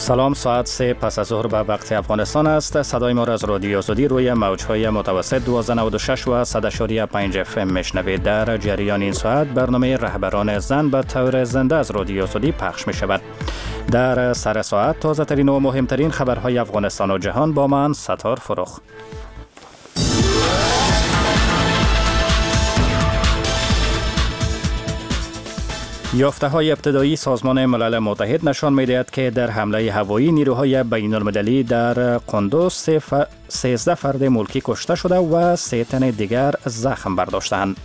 سلام، ساعت 3 پس از ظهر به وقت افغانستان است. صدای ما را از رادیو آزادی روی موج‌های متوسط 1296 و 100.5 FM میشنوید. در جریان این ساعت برنامه رهبران زن به طور زنده از رادیو آزادی پخش می شود. در سر ساعت تازه ترین و مهمترین خبرهای افغانستان و جهان با من ستار فروخ. یافته‌های ابتدایی سازمان ملل متحد نشان می‌دهد که در حمله هوایی نیروهای بین‌المللی در قندوز 13 فرد ملکی کشته شده و 3 تن دیگر زخم برداشتند.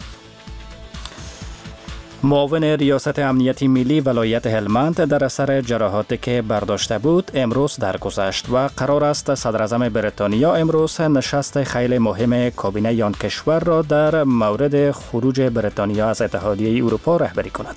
معاون ریاست امنیتی ملی ولایت هلمند در اثر جراحاتی که برداشته بود امروز درگذشت و قرار است صدر اعظم بریتانیا امروز نشست خیلی مهم کابینه آن کشور را در مورد خروج بریتانیا از اتحادیه اروپا رهبری کند.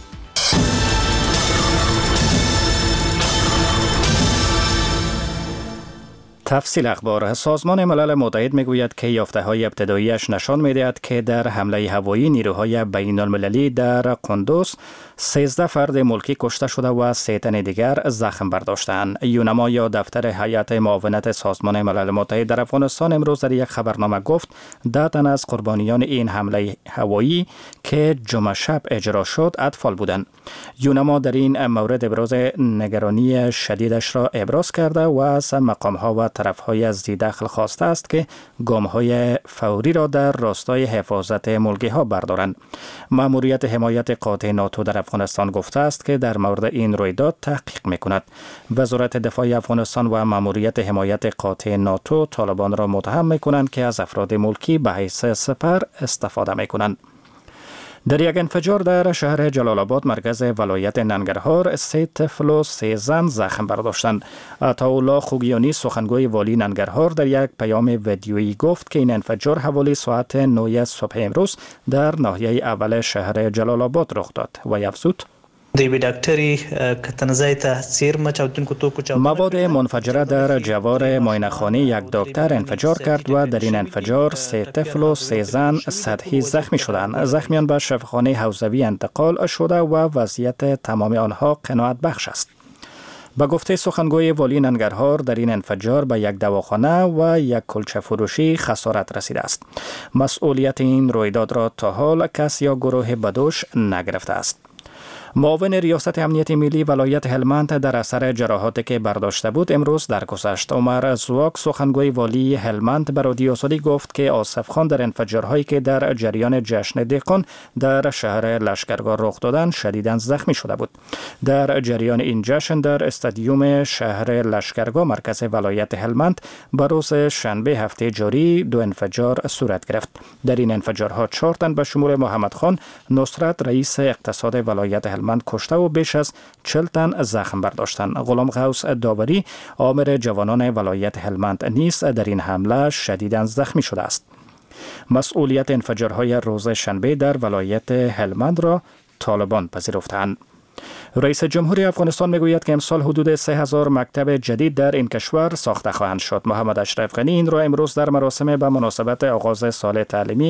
تفصیل اخبار. سازمان ملل متحد میگوید که یافته‌های ابتداییش نشان می‌دهد که در حمله هوایی نیروهای بین‌المللی در قندوز 13 فرد ملکی کشته شده و 3 تن دیگر زخم برداشتند. یونما یا دفتر هیئت معاونت سازمان ملل متحد در افغانستان امروز در یک خبرنامه گفت 10 تن از قربانیان این حمله هوایی که جمعه شب اجرا شد اطفال بودند. یونما در این مورد ابراز نگرانی شدیدش را ابراز کرده و از مقام‌ها و طرف‌های زیر دخل خواسته است که گام‌های فوری را در راستای حفاظت ملکی‌ها بردارند. مأموریت حمایت قاطع ناتو در افغانستان گفته است که در مورد این رویداد تحقیق می‌کند. وزارت دفاع افغانستان و مأموریت حمایت قاطع ناتو طالبان را متهم می‌کنند که از افراد ملکی به حیث سپر استفاده می‌کنند. در یک انفجار در شهر جلال آباد مرکز ولایت ننگرهار 3 طفل و 3 زن زخم برداشتند. عطاالله خوگیانی سخنگوی والی ننگرهار در یک پیام ویدیویی گفت که این انفجار حوالی ساعت 9 صبح امروز در ناحیه اول شهر جلال آباد رخ داد و افزود مواد منفجره در جوار معاینه‌خانه یک دکتر انفجار کرد و در این انفجار 3 طفل و 3 زن سطحی زخمی شدند. زخمیان به شفاخانه حوزوی انتقال شده و وضعیت تمام آنها قناعت بخش است. با گفته سخنگوی والی ننگرهار در این انفجار به یک دواخانه و یک کلچه فروشی خسارت رسیده است. مسئولیت این رویداد را تا حال کس یا گروه بدوش نگرفته است. معاون ریاست امنیتی ملی ولایت هلمند در اثر جراحاتی که برداشته بود امروز درگذشت. عمر زواک سخنگوی والی هلمند به رادیو آزادی گفت که آصف خان در انفجارهایی که در جریان جشن دهقان در شهر لشکرگاه رخ دادند شدیداً زخمی شده بود. در جریان این جشن در استادیوم شهر لشکرگاه مرکز ولایت هلمند به روز شنبه هفته جاری 2 انفجار صورت گرفت. در این انفجارها 4 تن به شمول محمد خان نصرت رئیس اقتصاد ولایت هلمند کشته و بیش از 40 تن زخم برداشتند. غلام غوث داوری آمر جوانان ولایت هلمند نیز در این حمله شدیداً زخمی شده است. مسئولیت انفجارهای روز شنبه در ولایت هلمند را طالبان پذیرفتند. رئیس جمهوری افغانستان میگوید که امسال حدود 3000 مکتب جدید در این کشور ساخته خواهند شد. محمد اشرف غنی این را امروز در مراسم به مناسبت آغاز سال تعلیمی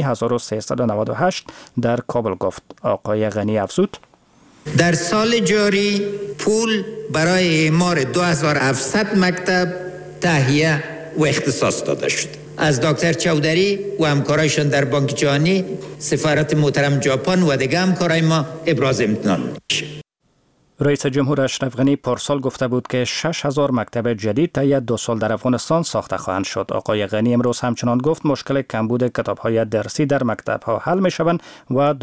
1398 در کابل گفت. آقای غنی افزود در سال جاری پول برای اعمار 2700 مکتب تهیه و اختصاص داده شد. از دکتر چودری و همکارایشان در بانک جهانی، سفارت محترم ژاپن و دیگر همکارای ما ابراز امتنان میشه. رئیس جمهور اشرف غنی پارسال گفته بود که 6000 مکتب جدید طی 2 سال در افغانستان ساخته خواهند شد. آقای غنی امروز همچنان گفت مشکل کمبود کتاب‌های درسی در مکتب‌ها حل می‌شوند و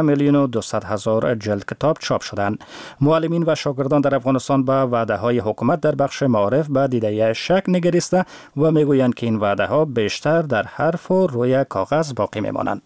12,200,000 جلد کتاب چاپ شدند. معلمین و شاگردان در افغانستان به وعده‌های حکومت در بخش معارف به دیده شک نگریسته و میگویند که این وعده‌ها بیشتر در حرف و روی کاغذ باقی میمانند.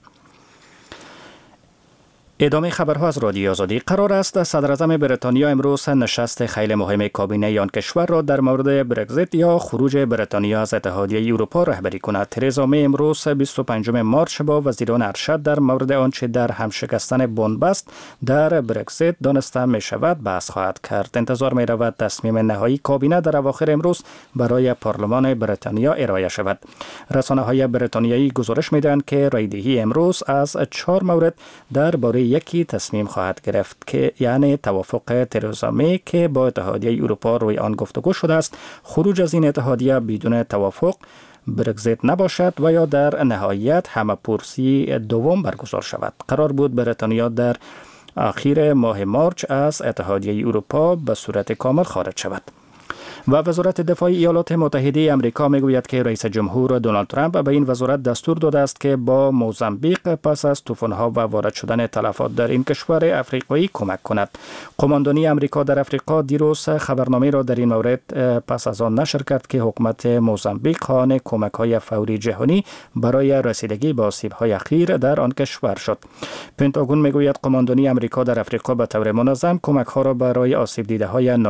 ادامه خبرها از رادیو آزادی. قرار است صدر اعظم بریتانیا امروز نشست خیلی مهم کابینه آن کشور را در مورد برگزیت یا خروج بریتانیا از اتحادیه اروپا رهبری کند. ترزا می امروز 25 مارچ با وزیران ارشد در مورد آنچه در همشکستن بنبست در برگزیت دانسته می شود بحث خواهد کرد. انتظار می رود تصمیم نهایی کابینه در اواخر امروز برای پارلمان بریتانیا ارائه شود. رسانه‌های بریتانیایی گزارش می دهند که رایدهی امروز از 4 مورد درباره یکی تصمیم خواهد گرفت که یعنی توافق ترزا می که با اتحادیه اروپا روی آن گفتگو شده است خروج از این اتحادیه بدون توافق برگزیت نباشد و یا در نهایت همه‌پرسی دوم برگزار شود. قرار بود بریتانیا در آخر ماه مارچ از اتحادیه اروپا به صورت کامل خارج شود. و وزارت دفاع ایالات متحده آمریکا میگوید که رئیس جمهور دونالد ترامپ به این وزارت دستور داده است که با موزامبیق پس از طوفان‌ها و وارد شدن تلفات در این کشور افریقایی کمک کند. قماندانی آمریکا در افریقا دیروز خبرنامه را در این مورد پس از آن نشر کرد که حکومت موزامبیق خواهان کمک‌های فوری جهانی برای رسیدگی به آسیب‌های اخیر در آن کشور شد. پنتاگون میگوید قماندانی آمریکا در افریقا به طور منظم کمک‌ها را برای آسیب دیده‌های